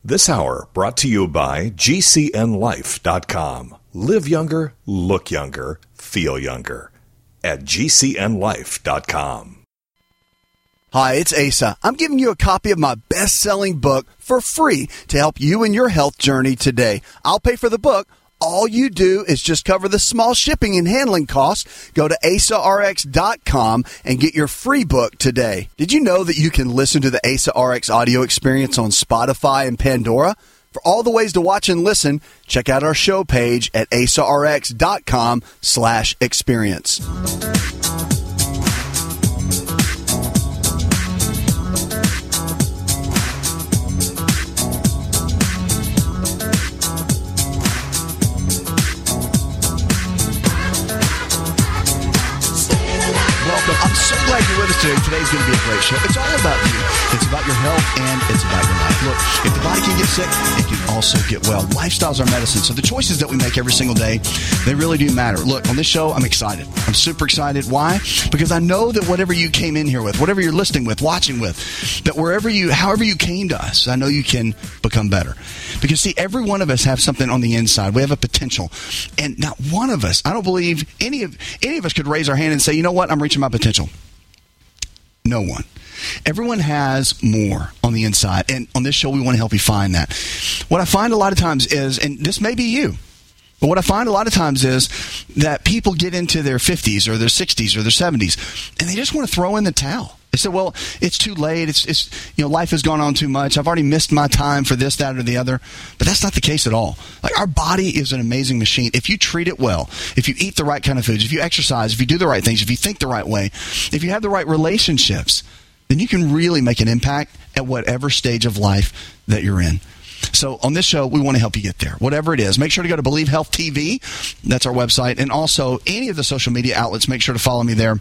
This hour brought to you by GCNLife.com. Live younger, look younger, feel younger at GCNLife.com. Hi, it's Asa. I'm giving you a copy of my best-selling book for free to help you in your health journey today. I'll pay for the book. All you do is just cover the small shipping and handling costs. Go to AsaRx.com and get your free book today. Did you know that you can listen to the AsaRx audio experience on Spotify and Pandora? For all the ways to watch and listen, check out our show page at AsaRx.com/experience. I'm so glad you're with us today. Today's going to be a great show. It's all about you. It's about your health and it's about your life. Look, if the body can get sick, it can also get well. Lifestyles are medicine. So the choices that we make every single day, they really do matter. Look, on this show, I'm excited. I'm super excited. Why? Because I know that whatever you came in here with, whatever you're listening with, watching with, that however you came to us, I know you can become better. Because see, every one of us have something on the inside. We have a potential. And not one of us, I don't believe any of us could raise our hand and say, you know what, I'm reaching my potential. No one. Everyone has more on the inside. And on this show, we want to help you find that. What I find a lot of times is, and this may be you, but what I find a lot of times is that people get into their 50s or their 60s or their 70s, and they just want to throw in the towel. They say, well, it's too late. It's life has gone on too much. I've already missed my time for this, that, or the other. But that's not the case at all. Like, our body is an amazing machine. If you treat it well, if you eat the right kind of foods, if you exercise, if you do the right things, if you think the right way, if you have the right relationships, then you can really make an impact at whatever stage of life that you're in. So on this show, we want to help you get there, whatever it is. Make sure to go to Believe Health TV. That's our website. And also, any of the social media outlets, make sure to follow me there.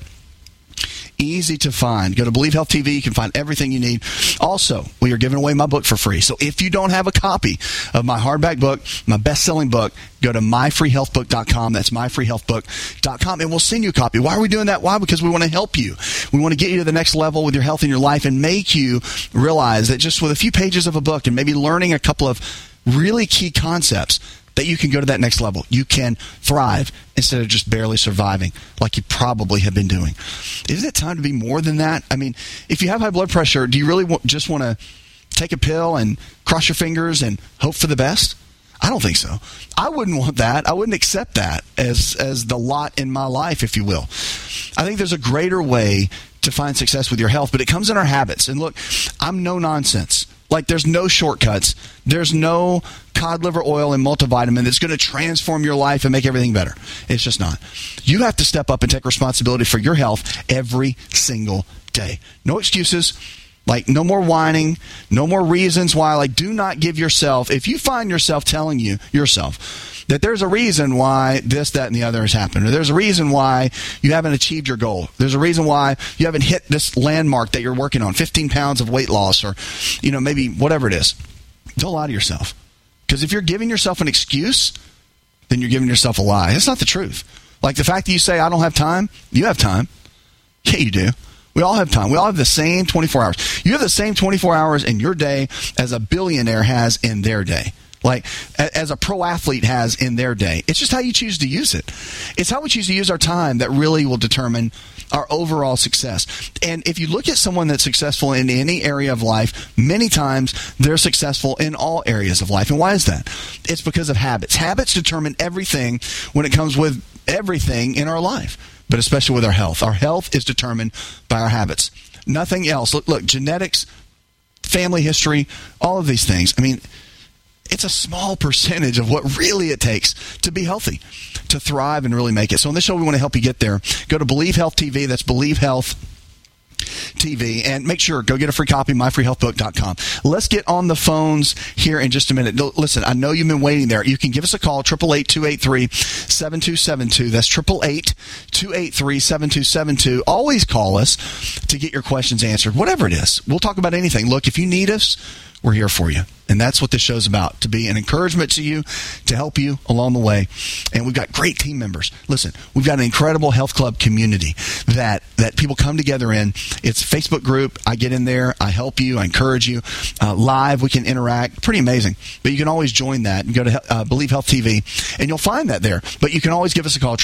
Easy to find. Go to Believe Health TV. You can find everything you need. Also, we are giving away my book for free. So if you don't have a copy of my hardback book, my best-selling book, go to myfreehealthbook.com. That's myfreehealthbook.com, and we'll send you a copy. Why are we doing that? Why? Because we want to help you. We want to get you to the next level with your health and your life and make you realize that just with a few pages of a book and maybe learning a couple of really key concepts, that you can go to that next level. You can thrive instead of just barely surviving like you probably have been doing. Isn't it time to be more than that? I mean, if you have high blood pressure, do you really just want to take a pill and cross your fingers and hope for the best? I don't think so. I wouldn't want that. I wouldn't accept that as the lot in my life, if you will. I think there's a greater way to find success with your health, but it comes in our habits. And look, I'm no nonsense. Like, there's no shortcuts. There's no cod liver oil and multivitamin that's going to transform your life and make everything better. It's just not. You have to step up and take responsibility for your health every single day. No excuses. Like, no more whining. No more reasons why. Like, do not give yourself, if you find yourself telling yourself that there's a reason why this, that, and the other has happened, or there's a reason why you haven't achieved your goal, there's a reason why you haven't hit this landmark that you're working on, 15 pounds of weight loss, or maybe whatever it is, don't lie to yourself. Because if you're giving yourself an excuse, then you're giving yourself a lie. It's not the truth. Like the fact that you say, I don't have time, you have time. Yeah, you do. We all have time. We all have the same 24 hours. You have the same 24 hours in your day as a billionaire has in their day. Like, as a pro athlete has in their day. It's just how you choose to use it. It's how we choose to use our time that really will determine our overall success. And if you look at someone that's successful in any area of life, many times they're successful in all areas of life. And why is that? It's because of habits. Habits determine everything when it comes with everything in our life, but especially with our health. Our health is determined by our habits. Nothing else. Look, genetics, family history, all of these things. I mean, it's a small percentage of what really it takes to be healthy, to thrive and really make it. So on this show, we want to help you get there. Go to Believe Health TV. That's Believe Health TV. And make sure, go get a free copy, myfreehealthbook.com. Let's get on the phones here in just a minute. Listen, I know you've been waiting there. You can give us a call, 888-283-7272. That's 888-283-7272. Always call us to get your questions answered, whatever it is. We'll talk about anything. Look, if you need us, we're here for you. And that's what this show's about, to be an encouragement to you, to help you along the way. And we've got great team members. Listen, we've got an incredible health club community that people come together in. It's a Facebook group. I get in there. I help you. I encourage you. Live, we can interact. Pretty amazing. But you can always join that and go to Believe Health TV, and you'll find that there. But you can always give us a call,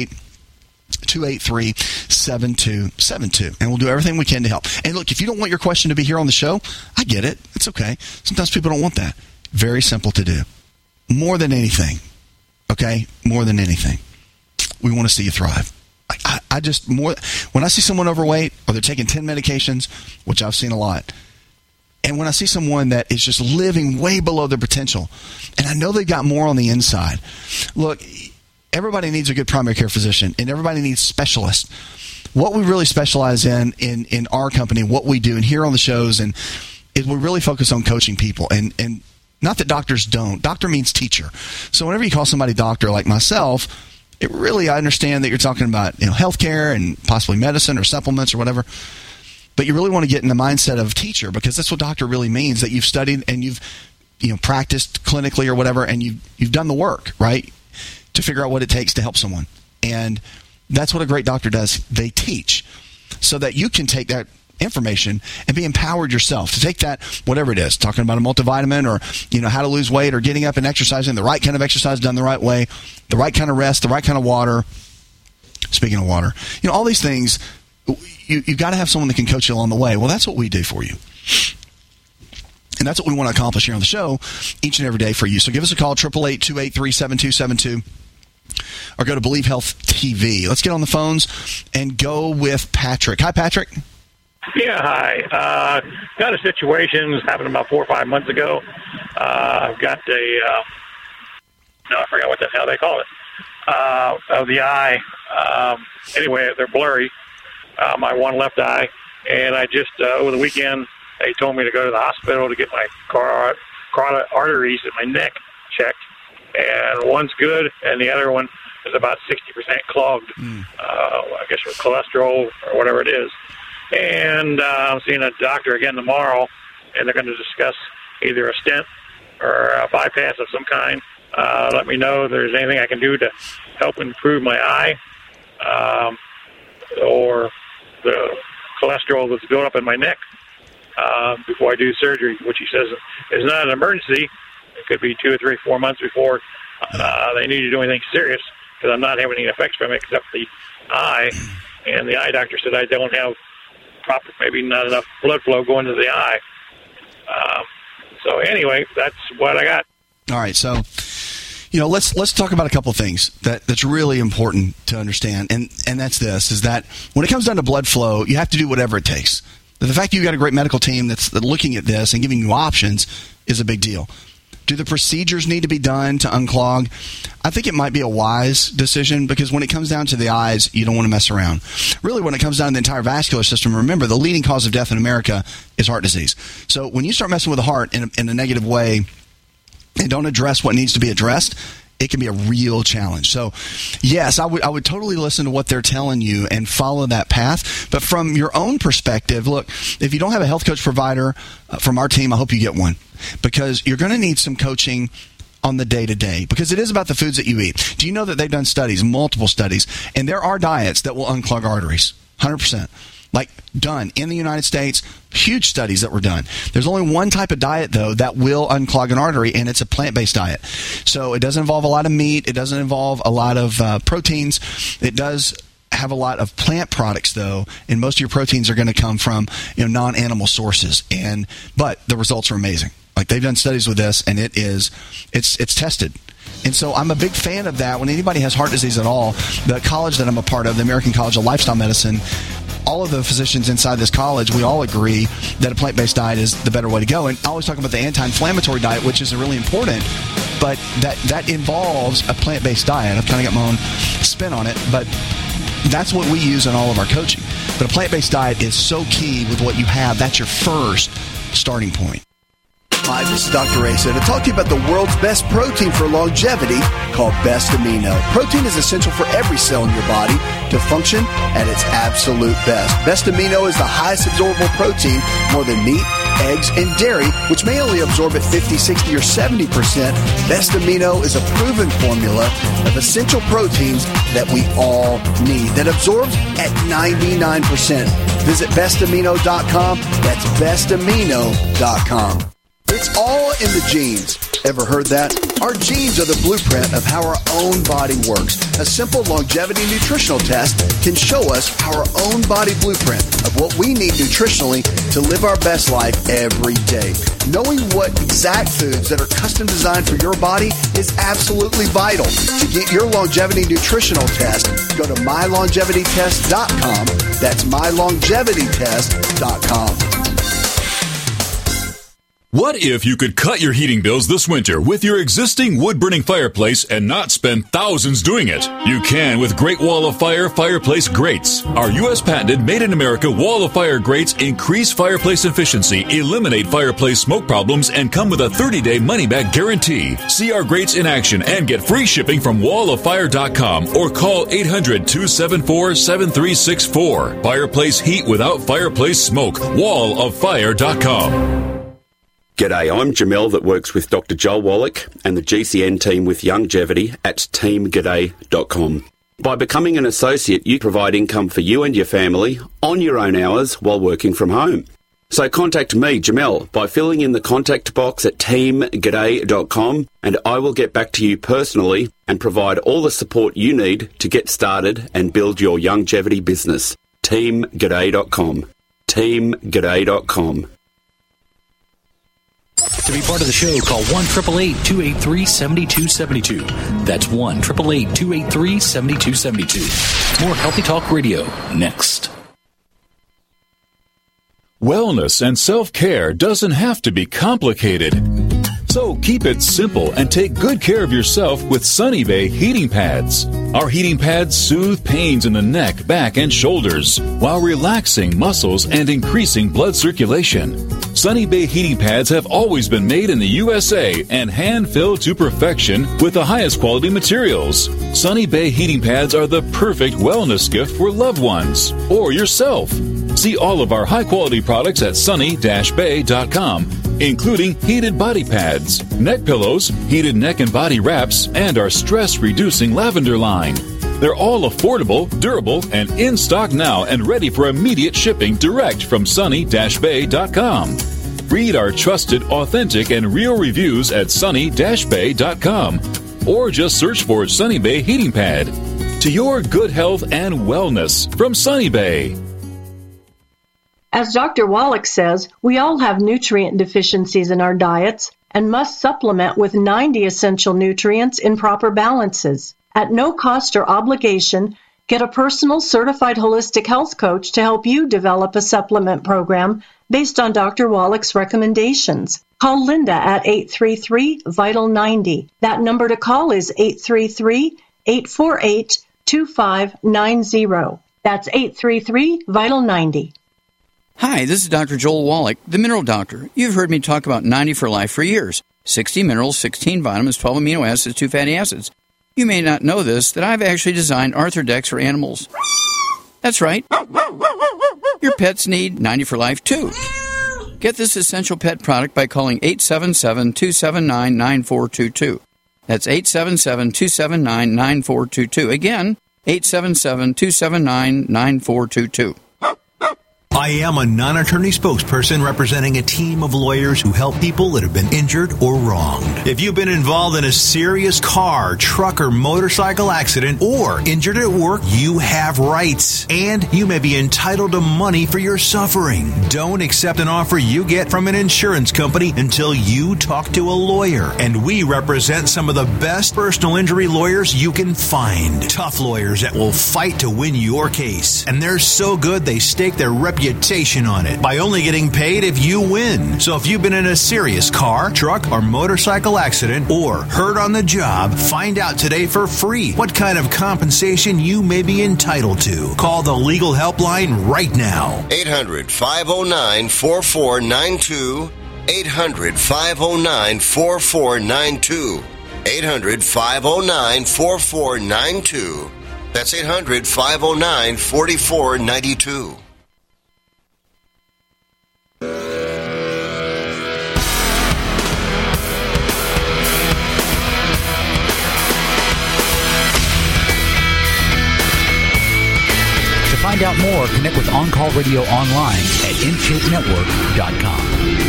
888-283-7272, and we'll do everything we can to help. And look, if you don't want your question to be here on the show, I get it. It's okay. Sometimes people don't want that. Very simple to do. More than anything, okay? More than anything, we want to see you thrive. When I see someone overweight or they're taking 10 medications, which I've seen a lot, and when I see someone that is just living way below their potential, and I know they've got more on the inside, look, everybody needs a good primary care physician, and everybody needs specialists. What we really specialize in our company, what we do, and here on the shows, and is we really focus on coaching people. And not that doctors don't. Doctor means teacher. So whenever you call somebody doctor like myself, I understand that you're talking about healthcare and possibly medicine or supplements or whatever. But you really want to get in the mindset of teacher, because that's what doctor really means, that you've studied and you've practiced clinically or whatever, and you've done the work, right, to figure out what it takes to help someone. And that's what a great doctor does. They teach so that you can take that information and be empowered yourself to take that, whatever it is, talking about a multivitamin or, how to lose weight or getting up and exercising, the right kind of exercise done the right way, the right kind of rest, the right kind of water. Speaking of water, all these things, you've got to have someone that can coach you along the way. Well, that's what we do for you. And that's what we want to accomplish here on the show each and every day for you. So give us a call, 888-283-7272, or go to Believe Health TV. Let's get on the phones and go with Patrick. Hi, Patrick. Yeah, hi. Got a situation that happened about 4 or 5 months ago. I've got I forgot what the hell they call it, of the eye. Anyway, they're blurry, my one left eye. And I just, over the weekend, they told me to go to the hospital to get my carotid arteries in my neck checked. And one's good, and the other one is about 60% clogged, I guess with cholesterol or whatever it is. And I'm seeing a doctor again tomorrow, and they're going to discuss either a stent or a bypass of some kind. Let me know if there's anything I can do to help improve my eye, or the cholesterol that's built up in my neck before I do surgery, which he says is not an emergency. It could be 2 or 3 or 4 months before they need to do anything serious, because I'm not having any effects from it except the eye. And the eye doctor said I don't have maybe not enough blood flow going to the eye. So anyway, that's what I got. All right, so let's talk about a couple of things that's really important to understand, and that's this: is that when it comes down to blood flow, you have to do whatever it takes. The fact you've got a great medical team that's looking at this and giving you options is a big deal. Do the procedures need to be done to unclog? I think it might be a wise decision, because when it comes down to the eyes, you don't want to mess around. Really, when it comes down to the entire vascular system, remember, the leading cause of death in America is heart disease. So when you start messing with the heart in a negative way and don't address what needs to be addressed, it can be a real challenge. So, yes, I would totally listen to what they're telling you and follow that path. But from your own perspective, look, if you don't have a health coach provider from our team, I hope you get one, because you're going to need some coaching on the day-to-day, because it is about the foods that you eat. Do you know that they've done studies, multiple studies, and there are diets that will unclog arteries, 100%. Like, done in the United States, huge studies that were done. There's only one type of diet, though, that will unclog an artery, and it's a plant-based diet. So it doesn't involve a lot of meat. It doesn't involve a lot of proteins. It does have a lot of plant products, though, and most of your proteins are going to come from non-animal sources. But the results are amazing. Like, they've done studies with this, and it's tested. And so I'm a big fan of that. When anybody has heart disease at all, the college that I'm a part of, the American College of Lifestyle Medicine, all of the physicians inside this college, we all agree that a plant-based diet is the better way to go. And I always talk about the anti-inflammatory diet, which is really important, but that involves a plant-based diet. I've kind of got my own spin on it, but that's what we use in all of our coaching. But a plant-based diet is so key with what you have. That's your first starting point. Hi, this is Dr. Asa to talk to you about the world's best protein for longevity called Best Amino. Protein is essential for every cell in your body to function at its absolute best. Best Amino is the highest absorbable protein, more than meat, eggs, and dairy, which may only absorb at 50, 60, or 70%, Best Amino is a proven formula of essential proteins that we all need that absorbs at 99%. Visit bestamino.com. That's bestamino.com. It's all in the genes. Ever heard that? Our genes are the blueprint of how our own body works. A simple longevity nutritional test can show us our own body blueprint of what we need nutritionally to live our best life every day. Knowing what exact foods that are custom designed for your body is absolutely vital. To get your longevity nutritional test, go to mylongevitytest.com. That's mylongevitytest.com. What if you could cut your heating bills this winter with your existing wood-burning fireplace and not spend thousands doing it? You can with Great Wall of Fire fireplace grates. Our U.S. patented made-in-America Wall of Fire grates increase fireplace efficiency, eliminate fireplace smoke problems, and come with a 30-day money-back guarantee. See our grates in action and get free shipping from walloffire.com or call 800-274-7364. Fireplace heat without fireplace smoke. walloffire.com. G'day, I'm Jamel that works with Dr. Joel Wallach and the GCN team with Longevity at teamg'day.com. By becoming an associate, you provide income for you and your family on your own hours while working from home. So contact me, Jamel, by filling in the contact box at teamg'day.com and I will get back to you personally and provide all the support you need to get started and build your longevity business. teamg'day.com. teamg'day.com. To be part of the show, call 1-888-283-7272. That's 1-888-283-7272. More Healthy Talk Radio next. Wellness and self-care doesn't have to be complicated. So keep it simple and take good care of yourself with Sunny Bay heating pads. Our heating pads soothe pains in the neck, back, and shoulders while relaxing muscles and increasing blood circulation. Sunny Bay heating pads have always been made in the USA and hand-filled to perfection with the highest quality materials. Sunny Bay heating pads are the perfect wellness gift for loved ones or yourself. See all of our high-quality products at sunny-bay.com, including heated body pads, neck pillows, heated neck and body wraps, and our stress-reducing lavender line. They're all affordable, durable, and in stock now and ready for immediate shipping direct from sunny-bay.com. Read our trusted, authentic, and real reviews at sunny-bay.com or just search for Sunny Bay Heating Pad. To your good health and wellness from Sunny Bay. As Dr. Wallach says, we all have nutrient deficiencies in our diets and must supplement with 90 essential nutrients in proper balances. At no cost or obligation, get a personal certified holistic health coach to help you develop a supplement program based on Dr. Wallach's recommendations. Call Linda at 833-VITAL-90. That number to call is 833-848-2590. That's 833-VITAL-90. Hi, this is Dr. Joel Wallach, the Mineral Doctor. You've heard me talk about 90 for Life for years. 60 minerals, 16 vitamins, 12 amino acids, 2 fatty acids. You may not know this, that I've actually designed Arthrodex for animals. That's right. Your pets need 90 for Life, too. Get this essential pet product by calling 877-279-9422. That's 877-279-9422. Again, 877-279-9422. I am a non-attorney spokesperson representing a team of lawyers who help people that have been injured or wronged. If you've been involved in a serious car, truck, or motorcycle accident or injured at work, you have rights, and you may be entitled to money for your suffering. Don't accept an offer you get from an insurance company until you talk to a lawyer, and we represent some of the best personal injury lawyers you can find. Tough lawyers that will fight to win your case, and they're so good they stake their reputation on it by only getting paid if you win. So if you've been in a serious car, truck, or motorcycle accident or hurt on the job, find out today for free what kind of compensation you may be entitled to. Call the legal helpline right now. 800-509-4492. 800-509-4492. 800-509-4492. That's 800-509-4492. find out more, connect with On Call Radio online at InShapeNetwork.com.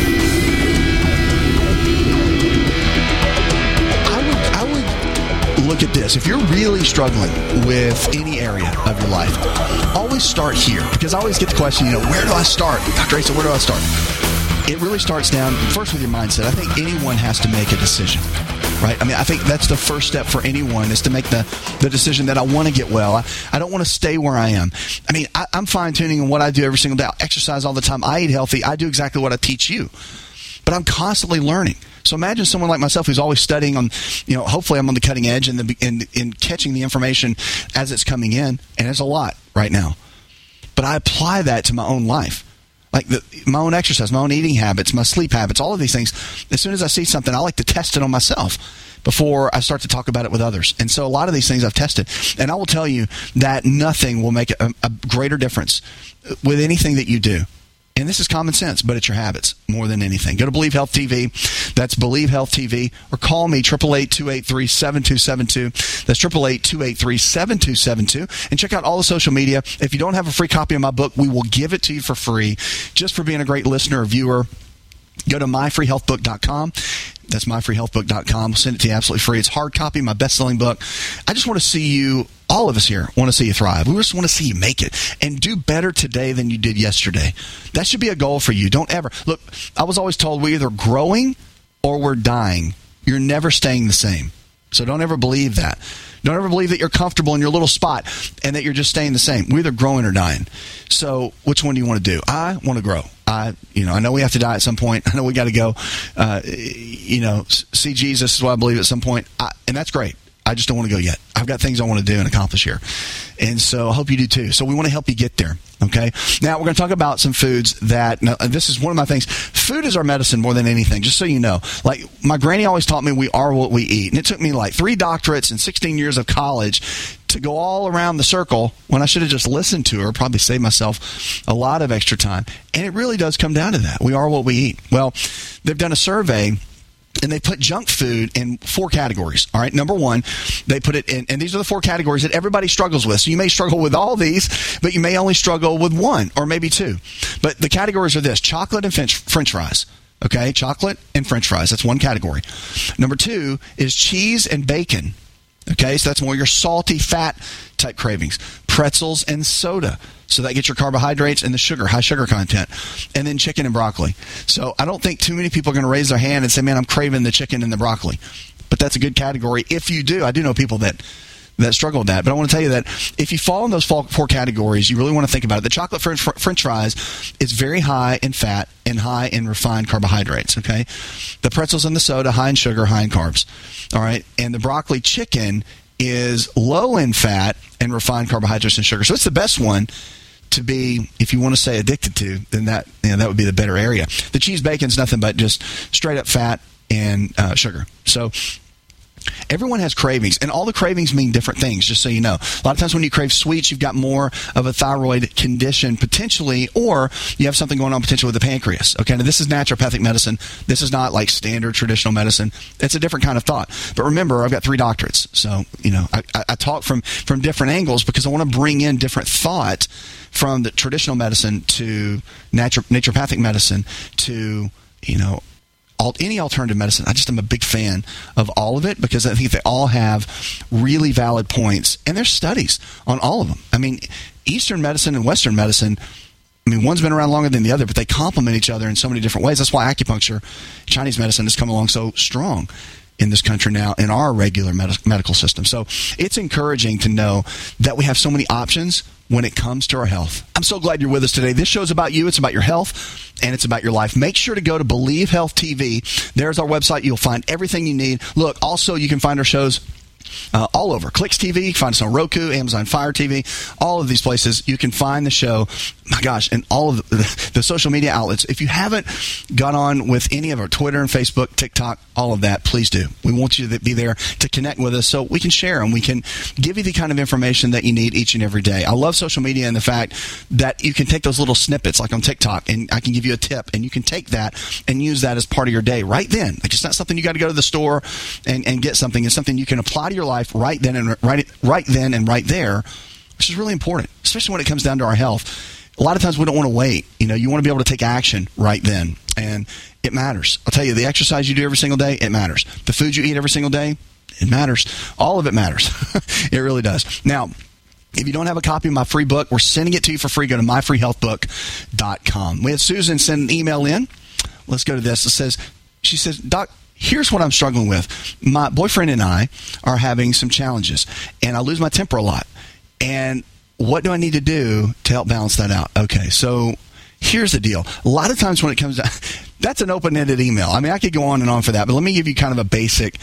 I would look at this. If you're really struggling with any area of your life, always start here. Because I always get the question, where do I start? Dr. Asa, where do I start? It really starts down first with your mindset. I think anyone has to make a decision, right? I mean, I think that's the first step for anyone is to make the decision that I want to get well. I don't want to stay where I am. I mean, I'm fine-tuning in what I do every single day. I exercise all the time. I eat healthy. I do exactly what I teach you. But I'm constantly learning. So imagine someone like myself who's always studying on, hopefully I'm on the cutting edge and catching the information as it's coming in. And it's a lot right now. But I apply that to my own life. Like my own exercise, my own eating habits, my sleep habits, all of these things. As soon as I see something, I like to test it on myself before I start to talk about it with others. And so a lot of these things I've tested. And I will tell you that nothing will make a greater difference with anything that you do. And this is common sense, but it's your habits more than anything. Go to Believe Health TV. That's Believe Health TV. Or call me, 888-283-7272. That's 888-283-7272. And check out all the social media. If you don't have a free copy of my book, we will give it to you for free just for being a great listener or viewer. Go to myfreehealthbook.com. That's myfreehealthbook.com. We'll send it to you absolutely free. It's hard copy, my best-selling book. I just want to see you, all of us here, want to see you thrive. We just want to see you make it and do better today than you did yesterday. That should be a goal for you. Don't ever. Look, I was always told we're either growing or we're dying. You're never staying the same. So don't ever believe that. Don't ever believe that you're comfortable in your little spot and that you're just staying the same. We're either growing or dying. So which one do you want to do? I want to grow. I know we have to die at some point. I know we got to go, see Jesus is what I believe at some point. And that's great. I just don't want to go yet. I've got things I want to do and accomplish here. And so I hope you do too. So we want to help you get there. Okay. Now we're going to talk about some foods that, this is one of my things. Food is our medicine more than anything, just so you know. Like my granny always taught me we are what we eat. And it took me like 3 doctorates and 16 years of college to go all around the circle when I should have just listened to her, probably saved myself a lot of extra time. And it really does come down to that. We are what we eat. Well, they've done a survey. And they put junk food in 4 categories. All right. Number 1, they put it in, and these are the 4 categories that everybody struggles with. So you may struggle with all these, but you may only struggle with 1 or maybe 2. But the categories are this: chocolate and French fries. Okay. Chocolate and French fries. That's one category. Number 2 is cheese and bacon. Okay. So that's more your salty fat type cravings. Pretzels and soda. So that gets your carbohydrates and the sugar, high sugar content. And then chicken and broccoli. So I don't think too many people are going to raise their hand and say, man, I'm craving the chicken and the broccoli. But that's a good category if you do. I do know people that struggle with that. But I want to tell you that if you fall in those 4 categories, you really want to think about it. The chocolate French fries is very high in fat and high in refined carbohydrates. Okay. The pretzels and the soda, high in sugar, high in carbs. All right. And the broccoli chicken is low in fat and refined carbohydrates and sugar. So it's the best one to be, if you want to say addicted to, then that would be the better area. The cheese bacon's nothing but just straight up fat and sugar. So everyone has cravings, and all the cravings mean different things, just so you know. A lot of times when you crave sweets, you've got more of a thyroid condition potentially, or you have something going on potentially with the pancreas. Okay, now this is naturopathic medicine. This is not like standard traditional medicine. It's a different kind of thought. But remember, I've got 3 doctorates. So, I talk from different angles because I want to bring in different thought from the traditional medicine to naturopathic medicine to, any alternative medicine. I just am a big fan of all of it because I think they all have really valid points. And there's studies on all of them. I mean, Eastern medicine and Western medicine, one's been around longer than the other, but they complement each other in so many different ways. That's why acupuncture, Chinese medicine, has come along so strong in this country now in our regular medical system. So it's encouraging to know that we have so many options when it comes to our health. I'm so glad you're with us today. This show's about you. It's about your health, and it's about your life. Make sure to go to Believe Health TV. There's our website. You'll find everything you need. Look, also, you can find our shows all over. Clicks TV, you can find us on Roku, Amazon Fire TV, all of these places. You can find the show, my gosh, and all of the social media outlets. If you haven't got on with any of our Twitter and Facebook, TikTok, all of that, please do. We want you to be there to connect with us so we can share and we can give you the kind of information that you need each and every day. I love social media and the fact that you can take those little snippets like on TikTok, and I can give you a tip, and you can take that and use that as part of your day right then. Like, it's not something you got to go to the store and get something. It's something you can apply to your life right then and right there, which is really important, especially when it comes down to our health. A lot of times we don't want to wait. You want to be able to take action right then, and it matters. I'll tell you, the exercise you do every single day, it matters. The food you eat every single day, it matters. All of it matters. It really does. Now, if you don't have a copy of my free book, we're sending it to you for free. Go to myfreehealthbook.com. We had Susan send an email in. Let's go to this. She says, Doc, here's what I'm struggling with. My boyfriend and I are having some challenges, and I lose my temper a lot. And what do I need to do to help balance that out? Okay, so here's the deal. A lot of times when it comes down, that's an open-ended email. I mean, I could go on and on for that, but let me give you kind of a basic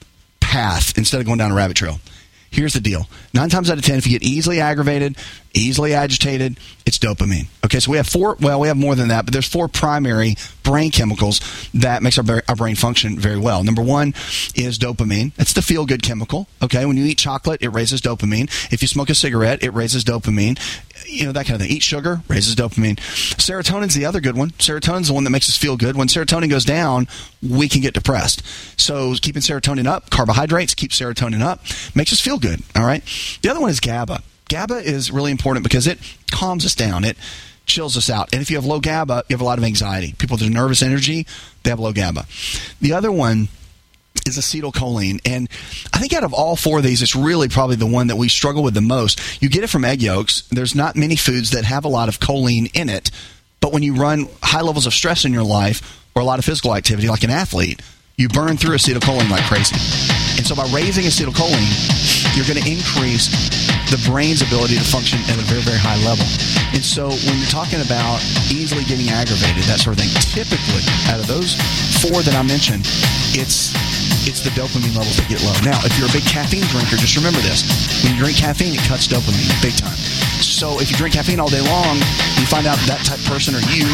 path instead of going down a rabbit trail. Here's the deal. 9 times out of 10, if you get easily aggravated, easily agitated, it's dopamine. Okay, so we have we have more than that, but there's 4 primary brain chemicals that makes our brain function very well. Number 1 is dopamine. That's the feel-good chemical. Okay, when you eat chocolate, it raises dopamine. If you smoke a cigarette, it raises dopamine. That kind of thing. Eat sugar, raises dopamine. Serotonin's the other good one. Serotonin's the one that makes us feel good. When serotonin goes down, we can get depressed. So keeping serotonin up, carbohydrates, keep serotonin up, makes us feel good. All right. The other one is GABA. GABA is really important because it calms us down. It chills us out. And if you have low GABA, you have a lot of anxiety. People with nervous energy, they have low GABA. The other one is acetylcholine. And I think out of all 4 of these, it's really probably the one that we struggle with the most. You get it from egg yolks. There's not many foods that have a lot of choline in it. But when you run high levels of stress in your life or a lot of physical activity, like an athlete, you burn through acetylcholine like crazy. And so by raising acetylcholine, you're going to increase the brain's ability to function at a very, very high level. And so when you're talking about easily getting aggravated, that sort of thing, typically out of those 4 that I mentioned, it's the dopamine levels that get low. Now, if you're a big caffeine drinker, just remember this. When you drink caffeine, it cuts dopamine big time. So if you drink caffeine all day long, you find out that type of person or you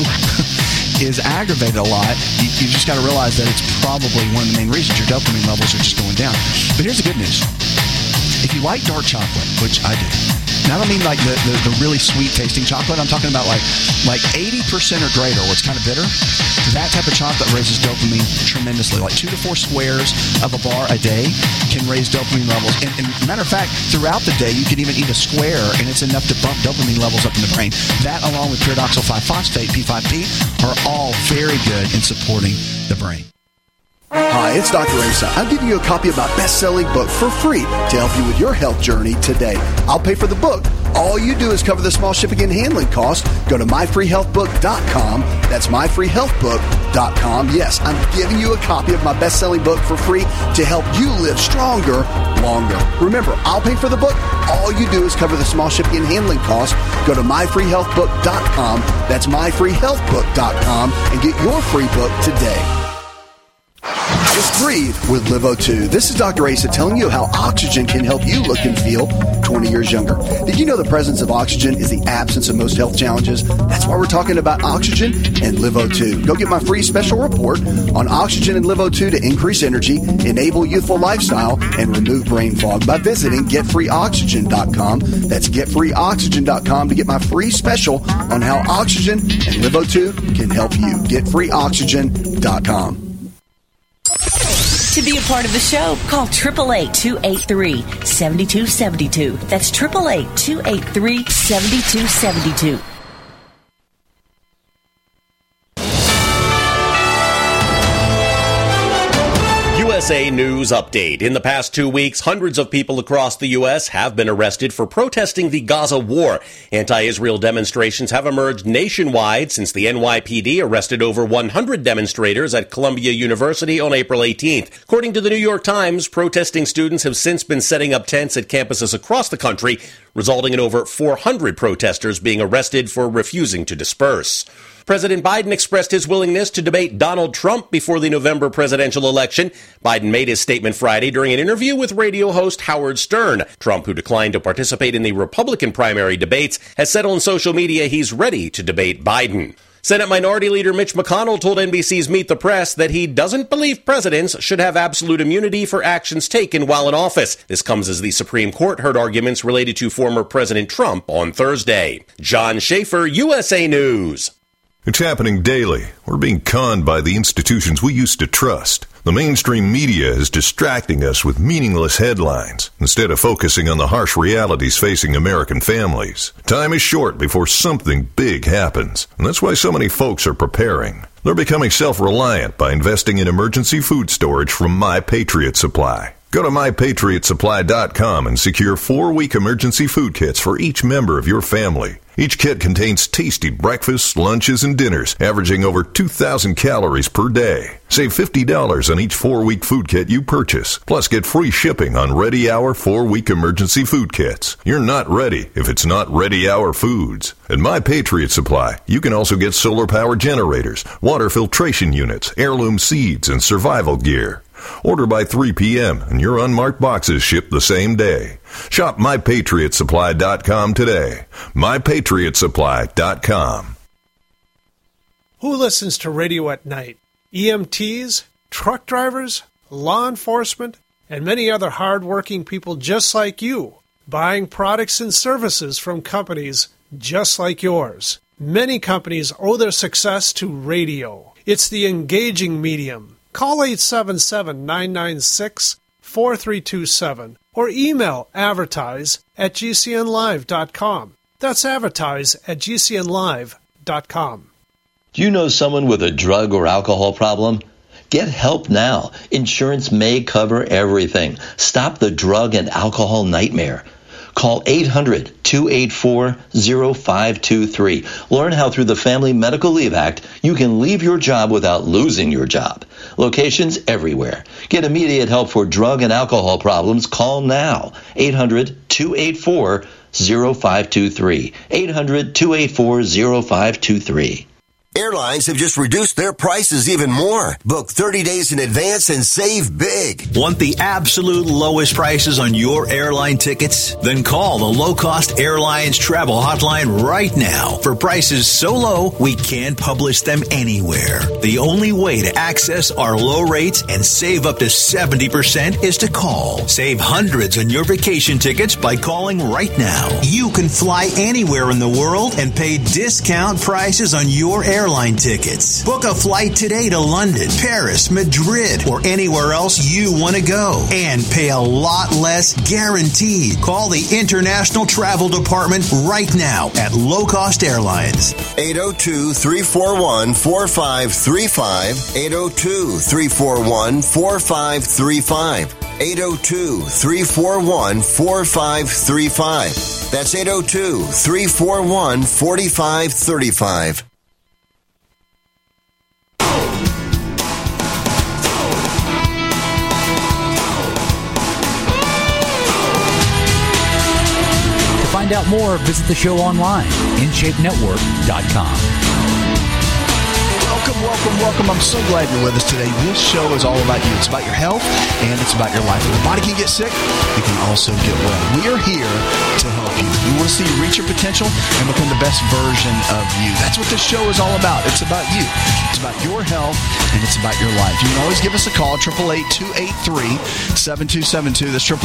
is aggravated a lot, you just got to realize that it's probably one of the main reasons your dopamine levels are just going down. But here's the good news. If you like dark chocolate, which I do, and I don't mean like the really sweet tasting chocolate, I'm talking about like 80% or greater, where it's kind of bitter. That type of chocolate raises dopamine tremendously. Like 2 to 4 squares of a bar a day can raise dopamine levels. And matter of fact, throughout the day, you can even eat a square, and it's enough to bump dopamine levels up in the brain. That, along with pyridoxal 5-phosphate, P5P, are all very good in supporting the brain. Hi, it's Dr. Asa. I'm giving you a copy of my best-selling book for free to help you with your health journey today. I'll pay for the book. All you do is cover the small shipping and handling costs. Go to myfreehealthbook.com. That's myfreehealthbook.com. Yes, I'm giving you a copy of my best-selling book for free to help you live stronger, longer. Remember, I'll pay for the book. All you do is cover the small shipping and handling costs. Go to myfreehealthbook.com. That's myfreehealthbook.com and get your free book today. Just breathe with LiveO2. This is Dr. Asa telling you how oxygen can help you look and feel 20 years younger. Did you know the presence of oxygen is the absence of most health challenges? That's why we're talking about oxygen and LiveO2. Go get my free special report on oxygen and LiveO2 to increase energy, enable youthful lifestyle, and remove brain fog by visiting getfreeoxygen.com. That's getfreeoxygen.com to get my free special on how oxygen and LiveO2 can help you. Getfreeoxygen.com. To be a part of the show, call 888-283-7272. That's 888-283-7272. USA News Update. In the past 2 weeks, hundreds of people across the U.S. have been arrested for protesting the Gaza war. Anti-Israel demonstrations have emerged nationwide since the NYPD arrested over 100 demonstrators at Columbia University on April 18th. According to the New York Times, protesting students have since been setting up tents at campuses across the country, resulting in over 400 protesters being arrested for refusing to disperse. President Biden expressed his willingness to debate Donald Trump before the November presidential election. Biden made his statement Friday during an interview with radio host Howard Stern. Trump, who declined to participate in the Republican primary debates, has said on social media he's ready to debate Biden. Senate Minority Leader Mitch McConnell told NBC's Meet the Press that he doesn't believe presidents should have absolute immunity for actions taken while in office. This comes as the Supreme Court heard arguments related to former President Trump on Thursday. John Schaefer, USA News. It's happening daily. We're being conned by the institutions we used to trust. The mainstream media is distracting us with meaningless headlines instead of focusing on the harsh realities facing American families. Time is short before something big happens, and that's why so many folks are preparing. They're becoming self-reliant by investing in emergency food storage from My Patriot Supply. Go to MyPatriotSupply.com and secure 4-week emergency food kits for each member of your family. Each kit contains tasty breakfasts, lunches, and dinners, averaging over 2,000 calories per day. Save $50 on each 4-week food kit you purchase. Plus, get free shipping on Ready Hour 4-week emergency food kits. You're not ready if it's not Ready Hour Foods. At My Patriot Supply, you can also get solar power generators, water filtration units, heirloom seeds, and survival gear. Order by 3 p.m. and your unmarked boxes ship the same day. Shop MyPatriotSupply.com today. MyPatriotSupply.com. Who listens to radio at night? EMTs, truck drivers, law enforcement, and many other hard-working people just like you, buying products and services from companies just like yours. Many companies owe their success to radio. It's the engaging medium. Call 877-996-4327 or email advertise@gcnlive.com. That's advertise@gcnlive.com. Do you know someone with a drug or alcohol problem? Get help now. Insurance may cover everything. Stop the drug and alcohol nightmare. Call 800-284-0523. Learn how through the Family Medical Leave Act you can leave your job without losing your job. Locations everywhere. Get immediate help for drug and alcohol problems. Call now. 800-284-0523. 800-284-0523. Airlines have just reduced their prices even more. Book 30 days in advance and save big. Want the absolute lowest prices on your airline tickets? Then call the Low Cost Airlines Travel Hotline right now for prices so low we can't publish them anywhere. The only way to access our low rates and save up to 70% is to call. Save hundreds on your vacation tickets by calling right now. You can fly anywhere in the world and pay discount prices on your airline tickets. Book a flight today to London, Paris, Madrid, or anywhere else you want to go and pay a lot less guaranteed. Call the International Travel Department right now at Low Cost Airlines. 802-341-4535. 802-341-4535. 802-341-4535. That's 802-341-4535. Find out more, visit the show online, InShapeNetwork.com. Welcome. I'm so glad you're with us today. This show is all about you. It's about your health, and it's about your life. When the body can get sick, it can also get well. We are here to help you. We want to see you reach your potential and become the best version of you. That's what this show is all about. It's about you. It's about your health, and it's about your life. You can always give us a call, 888-283-7272. That's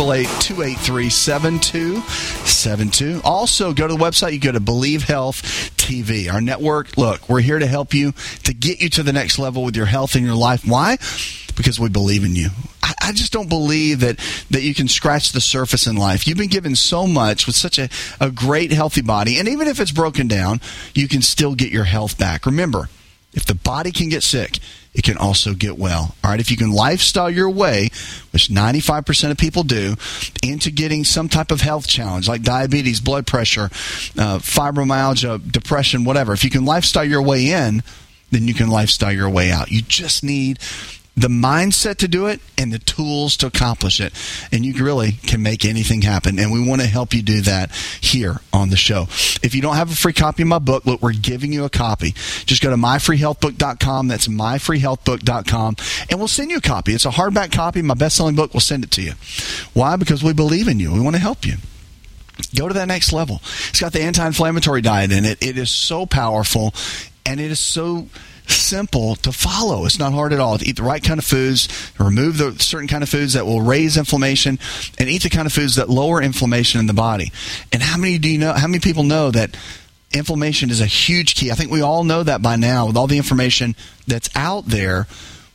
888-283-7272. Also, go to the website. You go to Believe Health TV. Our network, look, we're here to help you, to get you to the next level with your health and your life. Why? Because we believe in you. I just don't believe that you can scratch the surface in life. You've been given so much with such a great, healthy body. And even if it's broken down, you can still get your health back. Remember, if the body can get sick, it can also get well. All right, if you can lifestyle your way, which 95% of people do, into getting some type of health challenge like diabetes, blood pressure, fibromyalgia, depression, whatever. If you can lifestyle your way in, then you can lifestyle your way out. You just need the mindset to do it and the tools to accomplish it. And you really can make anything happen. And we want to help you do that here on the show. If you don't have a free copy of my book, look, we're giving you a copy. Just go to myfreehealthbook.com. That's myfreehealthbook.com. And we'll send you a copy. It's a hardback copy. My best-selling book. We'll send it to you. Why? Because we believe in you. We want to help you. Go to that next level. It's got the anti-inflammatory diet in it. It is so powerful, and it is so simple to follow. It's not hard at all. To eat the right kind of foods, remove the certain kind of foods that will raise inflammation, and eat the kind of foods that lower inflammation in the body. And how many people know that inflammation is a huge key? I think we all know that by now with all the information that's out there.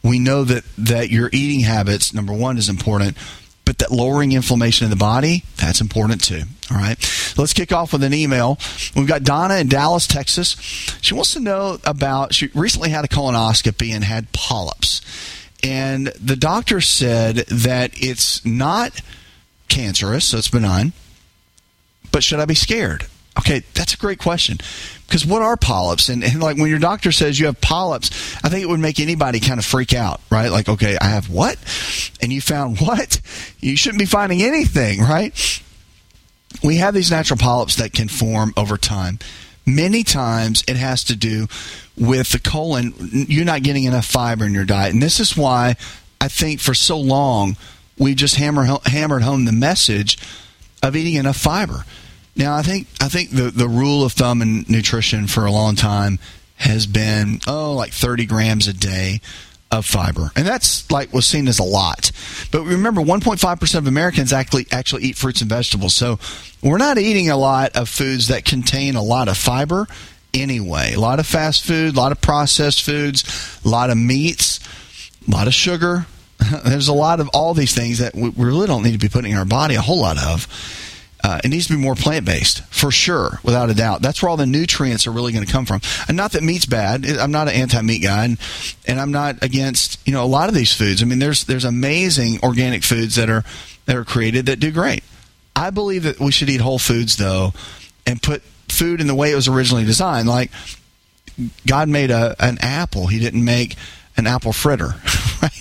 We know that your eating habits, number one, is important, but that lowering inflammation in the body, that's important too. All right. Let's kick off with an email. We've got Donna in Dallas, Texas. She wants to know about, she recently had a colonoscopy and had polyps. And the doctor said that it's not cancerous, so it's benign. But should I be scared? Okay, that's a great question. Because what are polyps? And like when your doctor says you have polyps, I think it would make anybody kind of freak out, right? Like, okay, I have what? And you found what? You shouldn't be finding anything, right? We have these natural polyps that can form over time. Many times it has to do with the colon. You're not getting enough fiber in your diet. And this is why I think for so long we just hammered home the message of eating enough fiber. Now, I think the rule of thumb in nutrition for a long time has been, like 30 grams a day of fiber. And that's was seen as a lot. But remember, 1.5% of Americans actually eat fruits and vegetables. So we're not eating a lot of foods that contain a lot of fiber anyway. A lot of fast food, a lot of processed foods, a lot of meats, a lot of sugar. There's a lot of all these things that we really don't need to be putting in our body a whole lot of. It needs to be more plant-based, for sure, without a doubt. That's where all the nutrients are really going to come from. And not that meat's bad. I'm not an anti-meat guy, and I'm not against a lot of these foods. I mean, there's amazing organic foods that are created that do great. I believe that we should eat whole foods, though, and put food in the way it was originally designed. Like, God made an apple. He didn't make an apple fritter, right?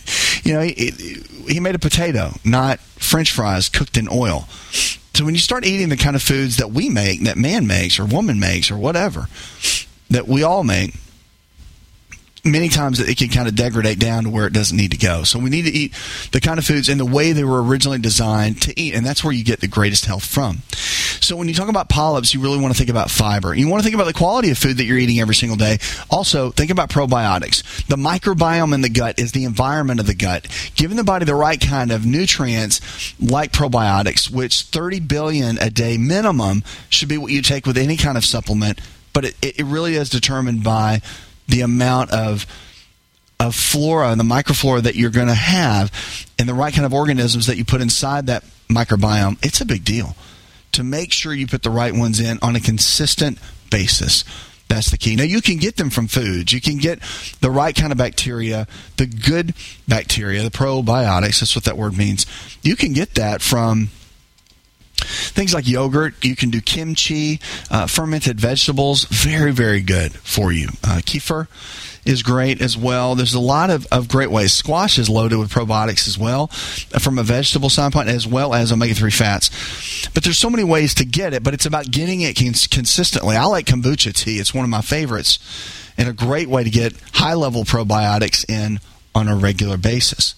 He made a potato, not French fries cooked in oil. So when you start eating the kind of foods that we make, that man makes or woman makes or whatever, that we all make, many times it can kind of degrade down to where it doesn't need to go. So we need to eat the kind of foods in the way they were originally designed to eat, and that's where you get the greatest health from. So when you talk about polyps, you really want to think about fiber. You want to think about the quality of food that you're eating every single day. Also, think about probiotics. The microbiome in the gut is the environment of the gut. Giving the body the right kind of nutrients like probiotics, which 30 billion a day minimum should be what you take with any kind of supplement, but it really is determined by the amount of flora and the microflora that you're going to have and the right kind of organisms that you put inside that microbiome. It's a big deal to make sure you put the right ones in on a consistent basis. That's the key. Now, you can get them from foods. You can get the right kind of bacteria, the good bacteria, the probiotics. That's what that word means. You can get that from things like yogurt. You can do kimchi, fermented vegetables. Very, very good for you. Kefir is great as well. There's a lot of great ways. Squash is loaded with probiotics as well from a vegetable standpoint, as well as omega-3 fats. But there's so many ways to get it, but it's about getting it consistently. I like kombucha tea. It's one of my favorites and a great way to get high-level probiotics in on a regular basis.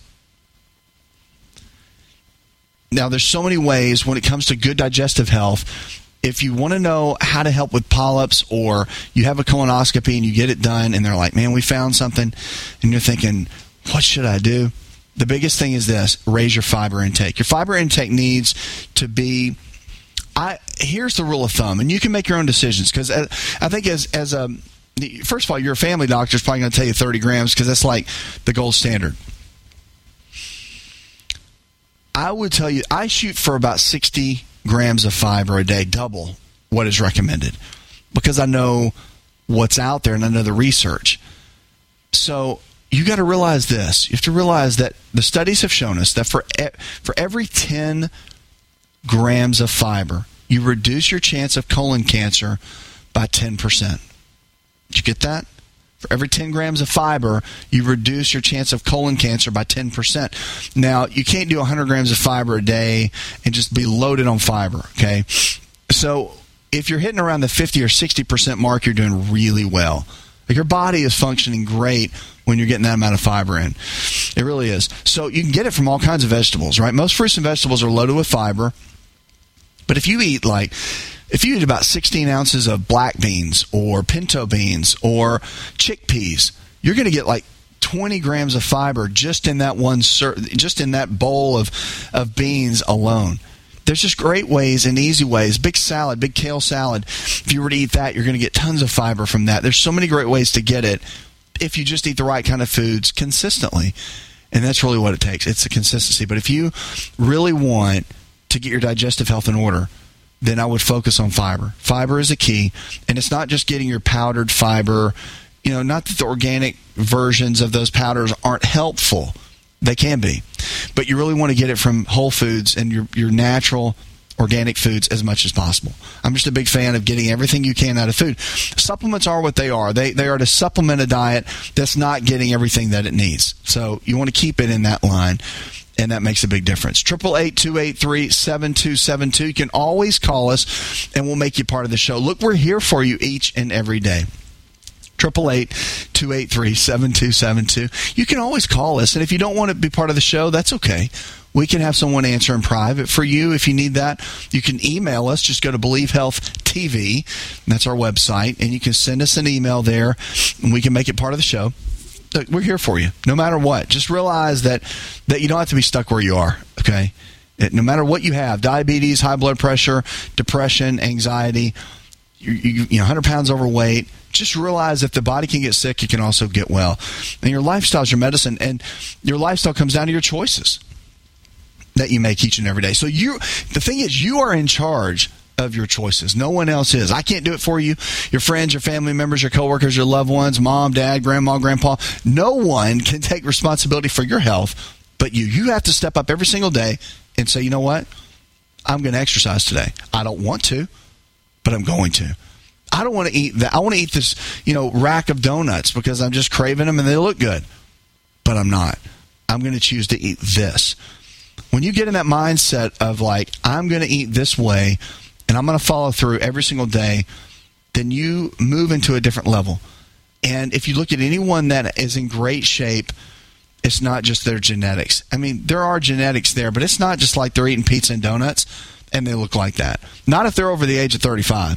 Now, there's so many ways when it comes to good digestive health. If you want to know how to help with polyps, or you have a colonoscopy and you get it done and they're like, man, we found something, and you're thinking, what should I do? The biggest thing is this: raise your fiber intake. Your fiber intake needs to be, here's the rule of thumb, and you can make your own decisions, because I think first of all, your family doctor is probably going to tell you 30 grams because that's like the gold standard. I would tell you, I shoot for about 60 grams of fiber a day, double what is recommended, because I know what's out there and I know the research. So you got to realize this. You have to realize that the studies have shown us that for every 10 grams of fiber, you reduce your chance of colon cancer by 10%. Did you get that? For every 10 grams of fiber, you reduce your chance of colon cancer by 10%. Now, you can't do 100 grams of fiber a day and just be loaded on fiber, okay? So if you're hitting around the 50 or 60% mark, you're doing really well. Like, your body is functioning great when you're getting that amount of fiber in. It really is. So you can get it from all kinds of vegetables, right? Most fruits and vegetables are loaded with fiber. But if you eat about 16 ounces of black beans or pinto beans or chickpeas, you're going to get like 20 grams of fiber just in that just in that bowl of beans alone. There's just great ways and easy ways. Big salad, big kale salad. If you were to eat that, you're going to get tons of fiber from that. There's so many great ways to get it if you just eat the right kind of foods consistently. And that's really what it takes. It's the consistency. But if you really want to get your digestive health in order, then I would focus on fiber. Fiber is a key. And it's not just getting your powdered fiber. Not that the organic versions of those powders aren't helpful. They can be. But you really want to get it from whole foods and your natural organic foods as much as possible. I'm just a big fan of getting everything you can out of food. Supplements are what they are. They are to supplement a diet that's not getting everything that it needs. So you want to keep it in that line, and that makes a big difference. 888-283-7272. You can always call us, and we'll make you part of the show. Look, we're here for you each and every day. 888-283-7272. You can always call us, and if you don't want to be part of the show, that's okay. We can have someone answer in private for you if you need that. You can email us. Just go to Believe Health TV. That's our website, and you can send us an email there, and we can make it part of the show. Look, we're here for you, no matter what. Just realize that you don't have to be stuck where you are, okay? No matter what you have, diabetes, high blood pressure, depression, anxiety, you 100 pounds overweight, just realize if the body can get sick, it can also get well. And your lifestyle is your medicine, and your lifestyle comes down to your choices that you make each and every day. So the thing is, you are in charge of your choices. No one else is. I can't do it for you. Your friends, your family members, your coworkers, your loved ones, mom, dad, grandma, grandpa. No one can take responsibility for your health but you. You have to step up every single day and say, you know what? I'm going to exercise today. I don't want to, but I'm going to. I don't want to eat that. I want to eat this, rack of donuts because I'm just craving them and they look good, but I'm not. I'm going to choose to eat this. When you get in that mindset of like, I'm going to eat this way and I'm going to follow through every single day, then you move into a different level. And if you look at anyone that is in great shape, it's not just their genetics. I mean, there are genetics there, but it's not just like they're eating pizza and donuts and they look like that. Not if they're over the age of 35.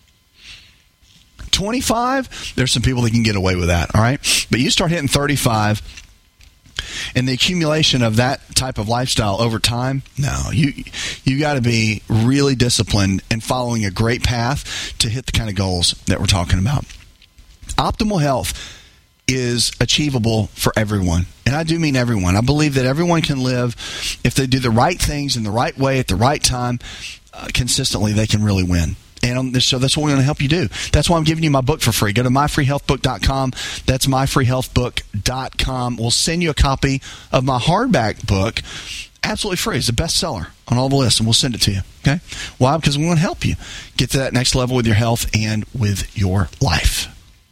25, there's some people that can get away with that, all right? But you start hitting 35, and the accumulation of that type of lifestyle over time, no, you got to be really disciplined and following a great path to hit the kind of goals that we're talking about. Optimal health is achievable for everyone, and I do mean everyone. I believe that everyone can live if they do the right things in the right way at the right time, consistently. They can really win. And on this show, that's what we're going to help you do. That's why I'm giving you my book for free. Go to myfreehealthbook.com. That's myfreehealthbook.com. We'll send you a copy of my hardback book absolutely free. It's a bestseller on all the lists, and we'll send it to you. Okay? Why? Because we want to help you get to that next level with your health and with your life.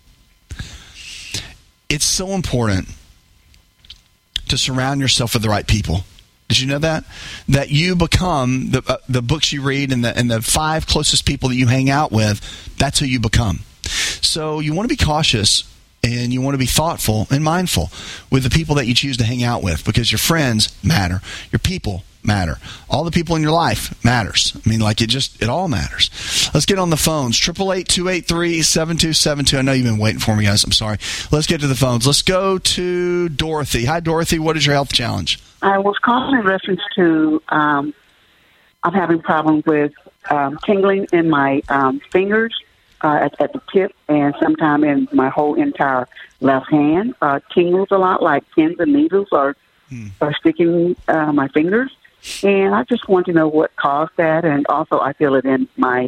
It's so important to surround yourself with the right people. Did you know that? That you become the books you read and the 5 closest people that you hang out with, that's who you become. So you want to be cautious and you want to be thoughtful and mindful with the people that you choose to hang out with, because your friends matter. Your people matter. All the people in your life matters. I mean, like it all matters. Let's get on the phones. 888-283-7272. I know you've been waiting for me, guys. I'm sorry. Let's get to the phones. Let's go to Dorothy. Hi, Dorothy. What is your health challenge? I was calling in reference to I'm having problems with tingling in my fingers at the tip, and sometimes in my whole entire left hand. Tingles a lot, like pins and needles are sticking my fingers. And I just want to know what caused that, and also I feel it in my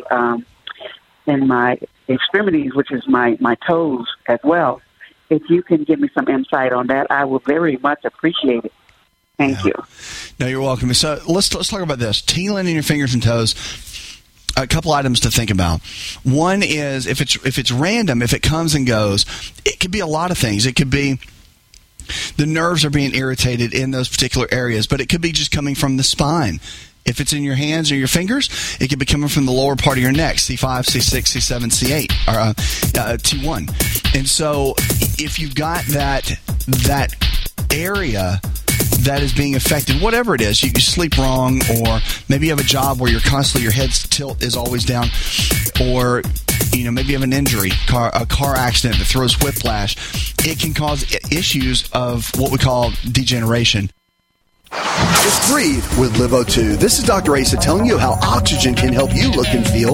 extremities, which is my toes as well. If you can give me some insight on that, I would very much appreciate it. Thank you. No, you're welcome. So let's talk about this. Tingling in your fingers and toes. A couple items to think about. One is if it's random, if it comes and goes, it could be a lot of things. It could be the nerves are being irritated in those particular areas, but it could be just coming from the spine. If it's in your hands or your fingers, it could be coming from the lower part of your neck, C5, C6, C7, C8, or T1. And so if you've got that area that is being affected, whatever it is, you sleep wrong, or maybe you have a job where you're constantly, your head's tilt is always down, or maybe you have an injury, a car accident that throws whiplash, it can cause issues of what we call degeneration. It's Breathe with Live O2. This is Dr. Asa telling you how oxygen can help you look and feel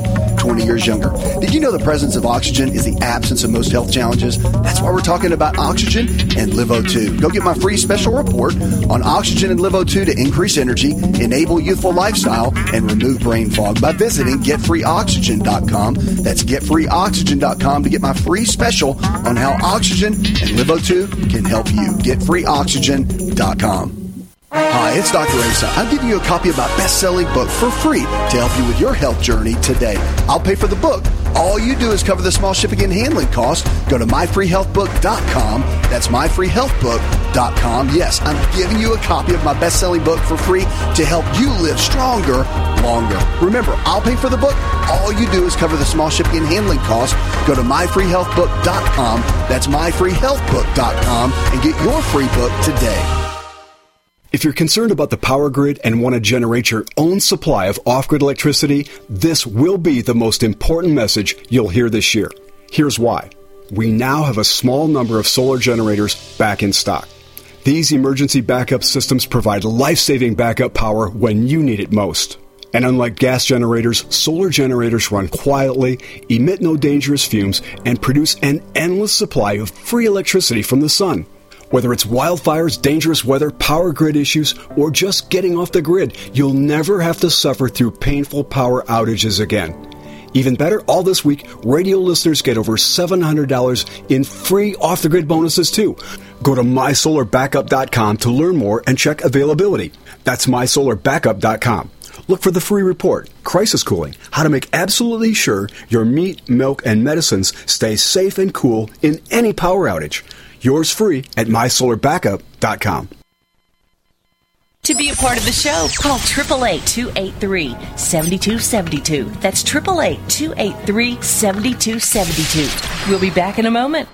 20 years younger. Did you know the presence of oxygen is the absence of most health challenges? That's why we're talking about Oxygen and Live O2. Go get my free special report on Oxygen and Live O2 to increase energy, enable youthful lifestyle, and remove brain fog by visiting GetFreeOxygen.com. That's GetFreeOxygen.com to get my free special on how Oxygen and Live O2 can help you. GetFreeOxygen.com. Hi, it's Dr. Asa. I'm giving you a copy of my best-selling book for free to help you with your health journey today. I'll pay for the book. All you do is cover the small shipping and handling costs. Go to myfreehealthbook.com. That's myfreehealthbook.com. Yes, I'm giving you a copy of my best-selling book for free to help you live stronger, longer. Remember, I'll pay for the book. All you do is cover the small shipping and handling costs. Go to myfreehealthbook.com. That's myfreehealthbook.com and get your free book today. If you're concerned about the power grid and want to generate your own supply of off-grid electricity, this will be the most important message you'll hear this year. Here's why. We now have a small number of solar generators back in stock. These emergency backup systems provide life-saving backup power when you need it most. And unlike gas generators, solar generators run quietly, emit no dangerous fumes, and produce an endless supply of free electricity from the sun. Whether it's wildfires, dangerous weather, power grid issues, or just getting off the grid, you'll never have to suffer through painful power outages again. Even better, all this week, radio listeners get over $700 in free off-the-grid bonuses too. Go to mysolarbackup.com to learn more and check availability. That's mysolarbackup.com. Look for the free report, Crisis Cooling, how to make absolutely sure your meat, milk, and medicines stay safe and cool in any power outage. Yours free at mysolarbackup.com. To be a part of the show, call 888-283-7272. That's 888-283-7272. We'll be back in a moment.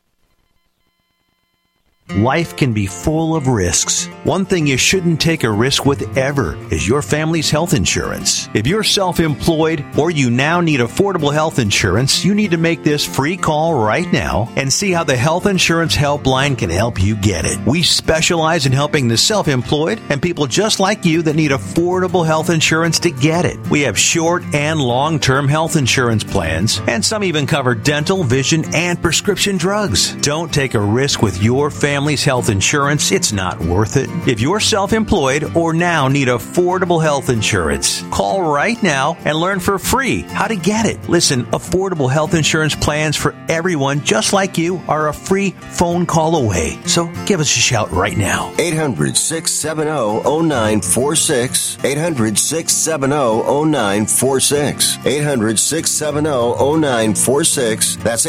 Life can be full of risks. One thing you shouldn't take a risk with ever is your family's health insurance. If you're self-employed or you now need affordable health insurance, you need to make this free call right now and see how the Health Insurance Helpline can help you get it. We specialize in helping the self-employed and people just like you that need affordable health insurance to get it. We have short and long-term health insurance plans, and some even cover dental, vision, and prescription drugs. Don't take a risk with your family's health insurance. It's not worth it. If you're self-employed or now need affordable health insurance, call right now and learn for free how to get it. Listen, affordable health insurance plans for everyone just like you are a free phone call away. So give us a shout right now. 800-670-0946. 800-670-0946. 800-670-0946. That's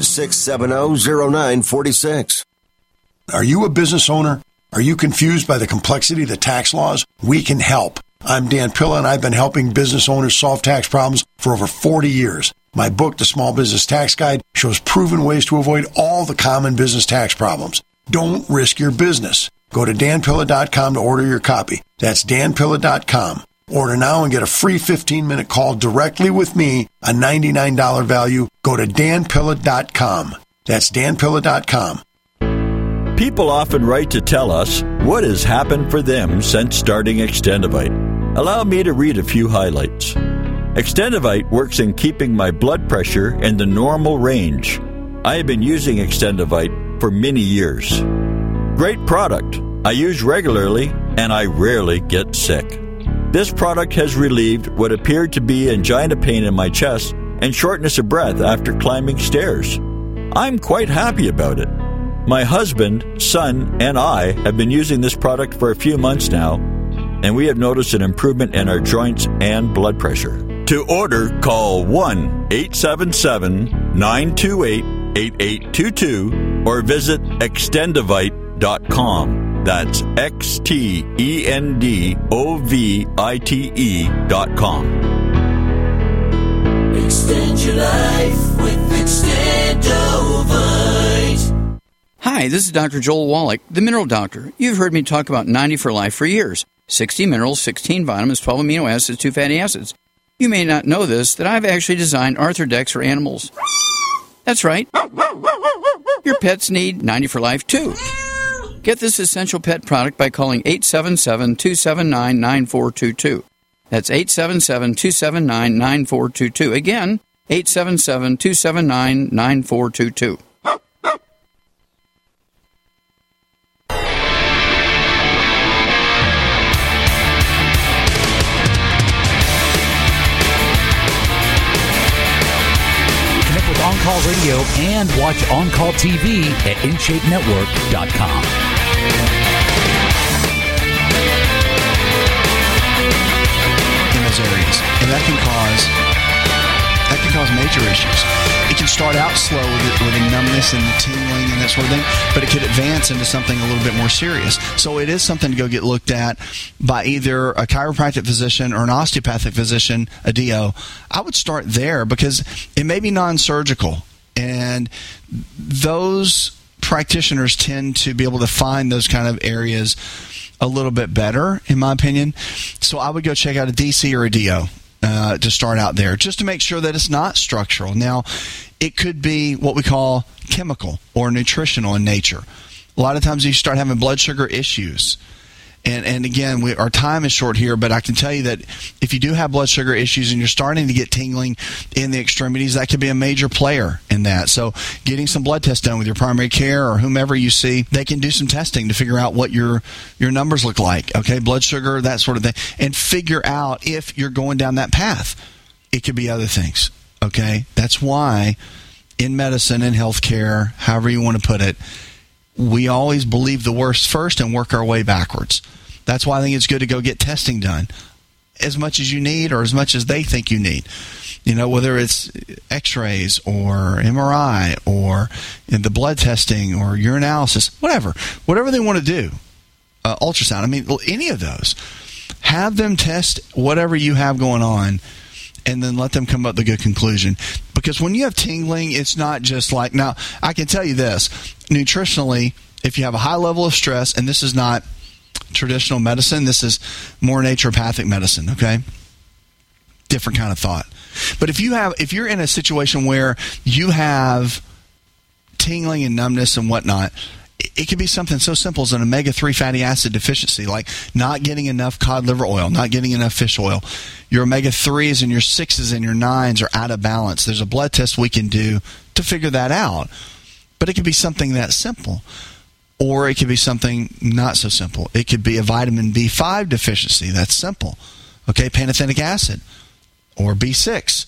800-670-0946. Are you a business owner? Are you confused by the complexity of the tax laws? We can help. I'm Dan Pilla, and I've been helping business owners solve tax problems for over 40 years. My book, The Small Business Tax Guide, shows proven ways to avoid all the common business tax problems. Don't risk your business. Go to danpilla.com to order your copy. That's danpilla.com. Order now and get a free 15-minute call directly with me, a $99 value. Go to danpilla.com. That's danpilla.com. People often write to tell us what has happened for them since starting Extendivite. Allow me to read a few highlights. Extendivite works in keeping my blood pressure in the normal range. I have been using Extendivite for many years. Great product. I use regularly and I rarely get sick. This product has relieved what appeared to be angina pain in my chest and shortness of breath after climbing stairs. I'm quite happy about it. My husband, son, and I have been using this product for a few months now, and we have noticed an improvement in our joints and blood pressure. To order, call 1-877-928-8822 or visit extendivite.com. That's XTENDOVITE.com. Extend your life with Extendovite. Hi, this is Dr. Joel Wallach, the Mineral Doctor. You've heard me talk about 90 for Life for years. 60 minerals, 16 vitamins, 12 amino acids, 2 fatty acids. You may not know this, that I've actually designed Arthrodex for animals. That's right. Your pets need 90 for Life too. Get this essential pet product by calling 877-279-9422. That's 877-279-9422. Again, 877-279-9422. On Call Radio and watch On Call TV at InShapeNetwork.com. In those areas, and that can cause major issues. It can start out slow with the numbness and the tingling and that sort of thing, but it could advance into something a little bit more serious. So it is something to go get looked at by either a chiropractic physician or an osteopathic physician, a DO. I would start there because it may be non-surgical, and those practitioners tend to be able to find those kind of areas a little bit better, in my opinion. So I would go check out a DC or a DO. To start out there, just to make sure that it's not structural. Now, it could be what we call chemical or nutritional in nature. A lot of times you start having blood sugar issues. And again, our time is short here, but I can tell you that if you do have blood sugar issues and you're starting to get tingling in the extremities, that could be a major player in that. So getting some blood tests done with your primary care or whomever you see, they can do some testing to figure out what your numbers look like, okay, blood sugar, that sort of thing, and figure out if you're going down that path. It could be other things, okay? That's why in medicine and healthcare, however you want to put it, we always believe the worst first and work our way backwards. That's why I think it's good to go get testing done as much as you need or as much as they think you need. You know, whether it's x-rays or MRI or the blood testing or urinalysis, whatever they want to do, ultrasound, I mean, any of those. Have them test whatever you have going on and then let them come up with a good conclusion. Because when you have tingling, it's not just like, now, I can tell you this, nutritionally, if you have a high level of stress, and this is not traditional medicine, this is more naturopathic medicine, okay? Different kind of thought. But if you're in a situation where you have tingling and numbness and whatnot, it could be something so simple as an omega-3 fatty acid deficiency, like not getting enough cod liver oil, not getting enough fish oil. Your omega-3s and your 6s and your 9s are out of balance. There's a blood test we can do to figure that out. But it could be something that simple. Or it could be something not so simple. It could be a vitamin B5 deficiency. That's simple. Okay, pantothenic acid or B6.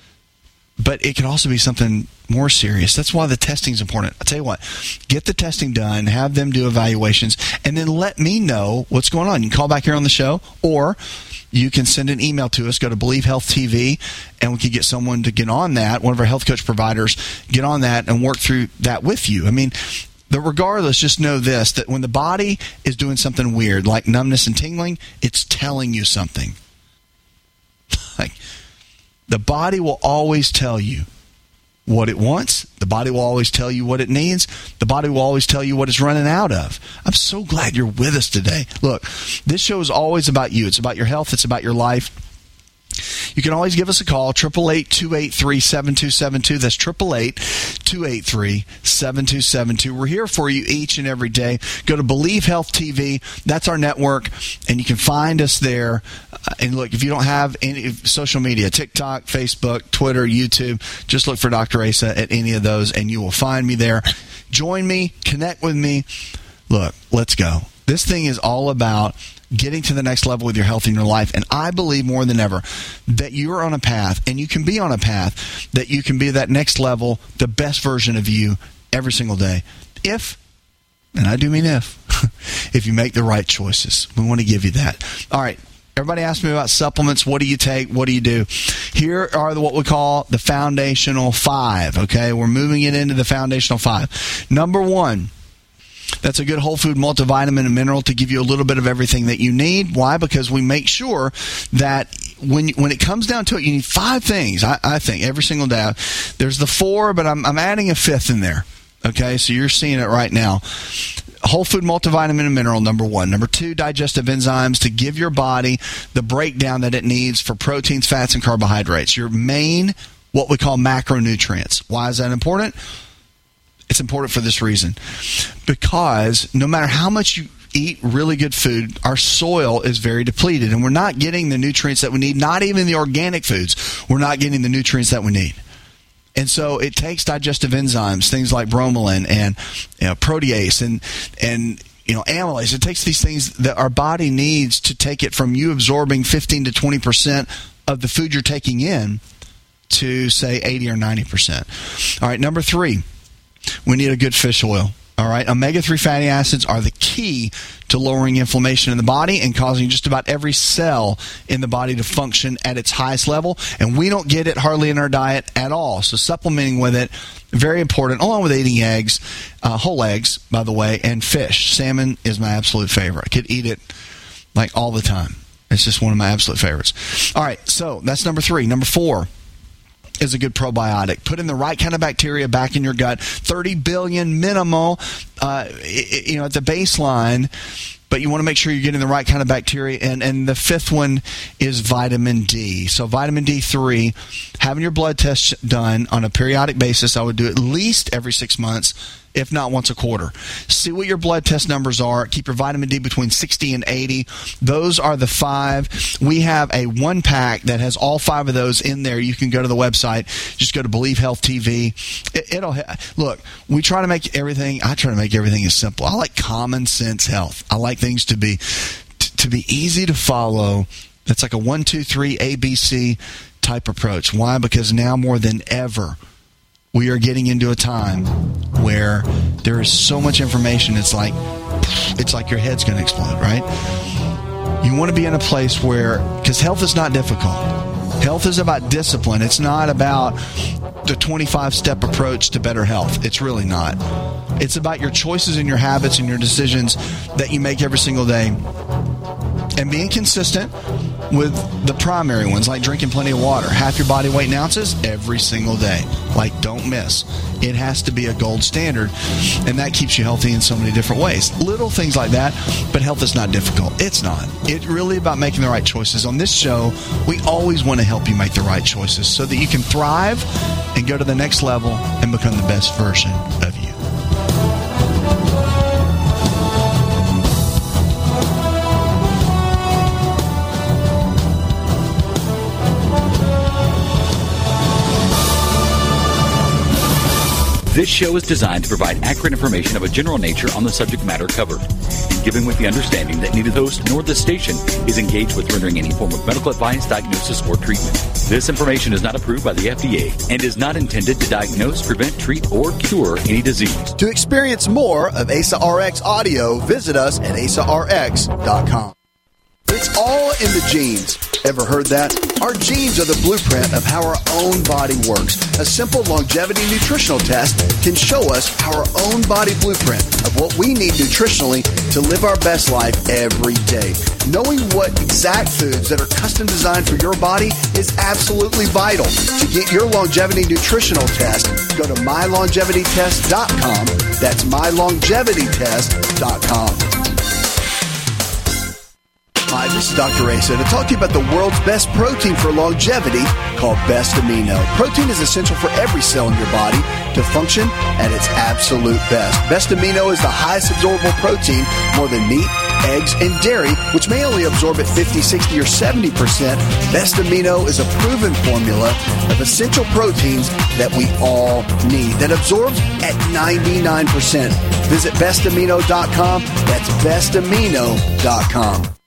But it could also be something more serious. That's why the testing is important. I'll tell you what, get the testing done, have them do evaluations, and then let me know what's going on. You can call back here on the show, or you can send an email to us. Go to Believe Health TV, and we can get someone to get on that, one of our health coach providers, get on that and work through that with you. I mean, but regardless, just know this, that when the body is doing something weird, like numbness and tingling, it's telling you something. Like, the body will always tell you what it wants. The body will always tell you what it needs. The body will always tell you what it's running out of. I'm so glad you're with us today. Look, this show is always about you. It's about your health. It's about your life. You can always give us a call, 888-283-7272. That's 888-283-7272. We're here for you each and every day. Go to Believe Health TV. That's our network, and you can find us there. And look, if you don't have any social media, TikTok, Facebook, Twitter, YouTube, just look for Dr. Asa at any of those, and you will find me there. Join me. Connect with me. Look, let's go. This thing is all about getting to the next level with your health in your life. And I believe more than ever that you're on a path, and you can be on a path, that you can be that next level, the best version of you every single day. If, and I do mean if you make the right choices. We want to give you that. All right. Everybody asks me about supplements. What do you take? What do you do? Here are what we call the foundational 5. Okay. We're moving it into the foundational 5. Number 1. That's a good whole food multivitamin and mineral to give you a little bit of everything that you need. Why? Because we make sure that when it comes down to it, you need 5 things, I think, every single day. There's the 4, but I'm adding a 5th in there. Okay, so you're seeing it right now. Whole food multivitamin and mineral, number 1. Number 2, digestive enzymes to give your body the breakdown that it needs for proteins, fats, and carbohydrates. Your main, what we call macronutrients. Why is that important? It's important for this reason. Because no matter how much you eat really good food, our soil is very depleted, and we're not getting the nutrients that we need. Not even the organic foods, we're not getting the nutrients that we need. And so it takes digestive enzymes, things like bromelain and protease and amylase. It takes these things that our body needs to take it from you absorbing 15 to 20% of the food you're taking in to, say, 80 or 90%. All right, number 3, we need a good fish oil. All right, omega-3 fatty acids are the key to lowering inflammation in the body and causing just about every cell in the body to function at its highest level. And we don't get it hardly in our diet at all. So supplementing with it, very important, along with eating eggs, whole eggs, by the way, and fish. Salmon is my absolute favorite. I could eat it like all the time. It's just one of my absolute favorites. All right, so that's number 3. Number 4 is a good probiotic. Put in the right kind of bacteria back in your gut. 30 billion minimal, at the baseline, but you want to make sure you're getting the right kind of bacteria. And the 5th one is vitamin D. So vitamin D3, having your blood tests done on a periodic basis. I would do at least every 6 months, if not once a quarter. See what your blood test numbers are. Keep your vitamin D between 60 and 80. Those are the 5. We have a 1-pack that has all 5 of those in there. You can go to the website. Just go to Believe Health TV. Look, we try to make everything, I try to make everything as simple. I like common sense health. I like things to be easy to follow. That's like a 1, 2, 3 ABC type approach. Why? Because now more than ever, we are getting into a time where there is so much information, it's like your head's going to explode, right? You want to be in a place where, because health is not difficult. Health is about discipline. It's not about the 25-step approach to better health. It's really not. It's about your choices and your habits and your decisions that you make every single day, and being consistent with the primary ones, like drinking plenty of water, half your body weight in ounces every single day. Like, don't miss. It has to be a gold standard, and that keeps you healthy in so many different ways. Little things like that, but health is not difficult. It's not. It's really about making the right choices. On this show, we always want to help you make the right choices so that you can thrive and go to the next level and become the best version of you. This show is designed to provide accurate information of a general nature on the subject matter covered, and given with the understanding that neither the host nor the station is engaged with rendering any form of medical advice, diagnosis, or treatment. This information is not approved by the FDA and is not intended to diagnose, prevent, treat, or cure any disease. To experience more of ASA RX audio, visit us at asarx.com. It's all in the genes. Ever heard that? Our genes are the blueprint of how our own body works. A simple longevity nutritional test can show us our own body blueprint of what we need nutritionally to live our best life every day. Knowing what exact foods that are custom designed for your body is absolutely vital. To get your longevity nutritional test, go to mylongevitytest.com. That's mylongevitytest.com. Hi, this is Dr. Asa to talk to you about the world's best protein for longevity called Best Amino. Protein is essential for every cell in your body to function at its absolute best. Best Amino is the highest absorbable protein, more than meat, eggs, and dairy, which may only absorb at 50, 60, or 70%. Best Amino is a proven formula of essential proteins that we all need that absorbs at 99%. Visit bestamino.com. That's bestamino.com.